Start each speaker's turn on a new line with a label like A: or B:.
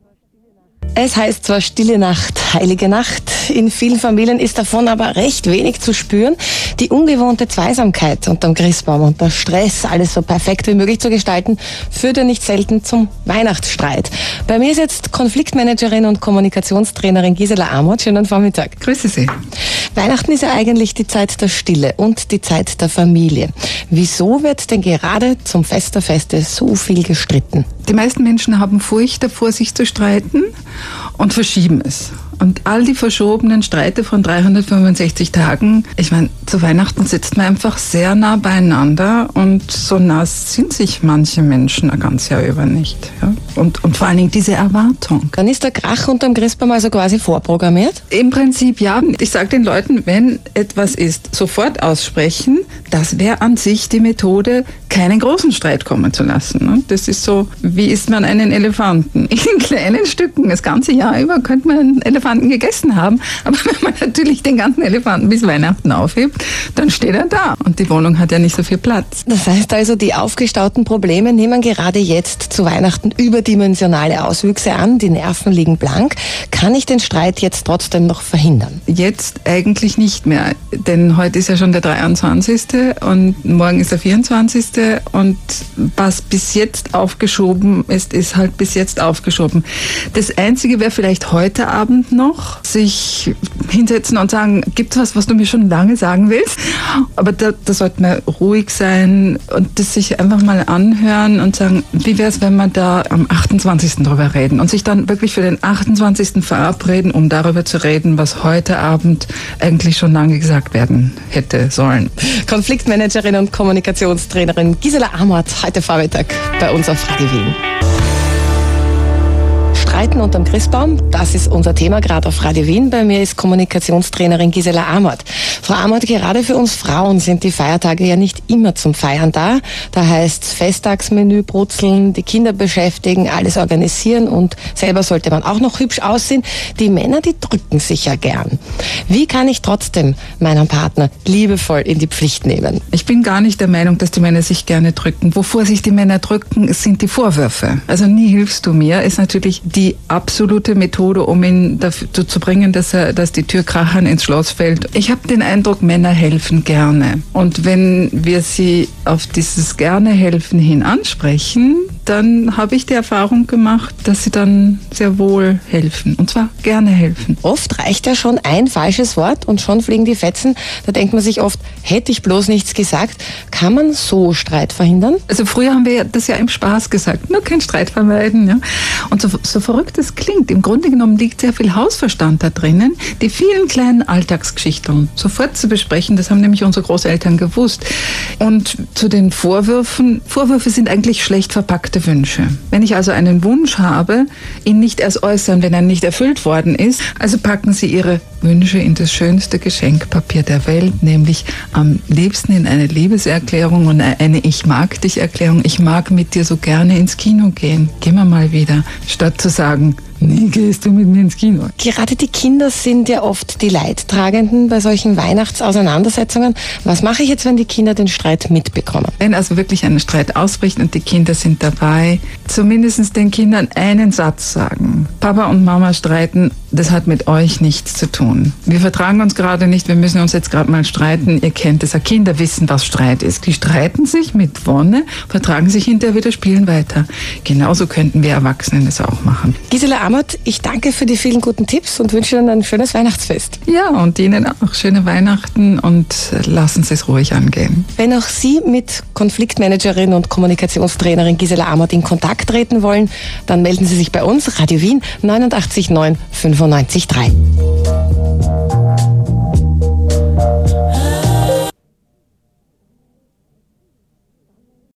A: Es heißt zwar Stille Nacht, Heilige Nacht. In vielen Familien ist davon aber recht wenig zu spüren. Die ungewohnte Zweisamkeit unterm Christbaum und der Stress, alles so perfekt wie möglich zu gestalten, führt ja nicht selten zum Weihnachtsstreit. Bei mir ist jetzt Konfliktmanagerin und Kommunikationstrainerin Gisela Amott. Schönen Vormittag.
B: Grüße Sie.
A: Weihnachten ist ja eigentlich die Zeit der Stille und die Zeit der Familie. Wieso wird denn gerade zum Fest der Feste so viel gestritten?
B: Die meisten Menschen haben Furcht davor, sich zu streiten und verschieben es. Und all die verschobenen Streite von 365 Tagen, ich meine, zu Weihnachten sitzt man einfach sehr nah beieinander und so nah sind sich manche Menschen ein ganzes Jahr über nicht. Ja? Und vor allen Dingen diese Erwartung.
A: Dann ist der Krach unterm Christbaum also quasi vorprogrammiert?
B: Im Prinzip ja. Ich sage den Leuten, wenn etwas ist, sofort aussprechen. Das wäre an sich die Methode, keinen großen Streit kommen zu lassen. Das ist so, wie isst man einen Elefanten? In kleinen Stücken. Das ganze Jahr über könnte man einen Elefanten gegessen haben. Aber wenn man natürlich den ganzen Elefanten bis Weihnachten aufhebt, dann steht er da. Und die Wohnung hat ja nicht so viel Platz.
A: Das heißt also, die aufgestauten Probleme nehmen gerade jetzt zu Weihnachten überdimensionale Auswüchse an. Die Nerven liegen blank. Kann ich den Streit jetzt trotzdem noch verhindern?
B: Jetzt eigentlich nicht mehr. Denn heute ist ja schon der 23. und morgen ist der 24. Und was bis jetzt aufgeschoben ist, ist halt bis jetzt aufgeschoben. Das Einzige wäre vielleicht heute Abend noch, sich hinsetzen und sagen, gibt's was du mir schon lange sagen willst? Aber da sollte man ruhig sein und das sich einfach mal anhören und sagen, wie wäre es, wenn wir da am 28. drüber reden und sich dann wirklich für den 28. verabreden, um darüber zu reden, was heute Abend eigentlich schon lange gesagt werden hätte sollen.
A: Konfliktmanagerin und Kommunikationstrainerin Gisela Amott, heute Vormittag bei uns auf Radio Wien. Streiten unterm Christbaum, das ist unser Thema gerade auf Radio Wien. Bei mir ist Kommunikationstrainerin Gisela Amott. Frau Amott, gerade für uns Frauen sind die Feiertage ja nicht immer zum Feiern da. Da heißt es Festtagsmenü brutzeln, die Kinder beschäftigen, alles organisieren und selber sollte man auch noch hübsch aussehen. Die Männer, die drücken sich ja gern. Wie kann ich trotzdem meinen Partner liebevoll in die Pflicht nehmen?
B: Ich bin gar nicht der Meinung, dass die Männer sich gerne drücken. Wovor sich die Männer drücken, sind die Vorwürfe. Also nie hilfst du mir, ist natürlich die absolute Methode, um ihn dazu zu bringen, dass die Tür krachend ins Schloss fällt. Ich habe den Eindruck, Männer helfen gerne. Und wenn wir sie auf dieses gerne helfen hin ansprechen, dann habe ich die Erfahrung gemacht, dass sie dann sehr wohl helfen. Und zwar gerne helfen.
A: Oft reicht ja schon ein falsches Wort und schon fliegen die Fetzen. Da denkt man sich oft, hätte ich bloß nichts gesagt. Kann man so Streit verhindern?
B: Also früher haben wir das ja im Spaß gesagt, nur kein Streit vermeiden. Ja? Und so verrückt es klingt, im Grunde genommen liegt sehr viel Hausverstand da drinnen, die vielen kleinen Alltagsgeschichten sofort zu besprechen. Das haben nämlich unsere Großeltern gewusst. Und zu den Vorwürfe sind eigentlich schlecht verpackte Wünsche. Wenn ich also einen Wunsch habe, ihn nicht erst äußern, wenn er nicht erfüllt worden ist, also packen Sie Ihre Wünsche in das schönste Geschenkpapier der Welt, nämlich am liebsten in eine Liebeserklärung und eine Ich-mag-dich-Erklärung. Ich mag mit dir so gerne ins Kino gehen. Gehen wir mal wieder, statt zu sagen, nie gehst du mit mir ins Kino.
A: Gerade die Kinder sind ja oft die Leidtragenden bei solchen Weihnachtsauseinandersetzungen. Was mache ich jetzt, wenn die Kinder den Streit mitbekommen?
B: Wenn also wirklich ein Streit ausbricht und die Kinder sind dabei, zumindest den Kindern einen Satz sagen. Papa und Mama streiten, das hat mit euch nichts zu tun. Wir vertragen uns gerade nicht, wir müssen uns jetzt gerade mal streiten. Ihr kennt es, Kinder wissen, was Streit ist. Die streiten sich mit Wonne, vertragen sich hinterher wieder, spielen weiter. Genauso könnten wir Erwachsenen das auch machen.
A: Gisela Amott, ich danke für die vielen guten Tipps und wünsche Ihnen ein schönes Weihnachtsfest.
B: Ja, und Ihnen auch schöne Weihnachten und lassen Sie es ruhig angehen.
A: Wenn auch Sie mit Konfliktmanagerin und Kommunikationstrainerin Gisela Amott in Kontakt treten wollen, dann melden Sie sich bei uns, Radio Wien 89 9 95 3.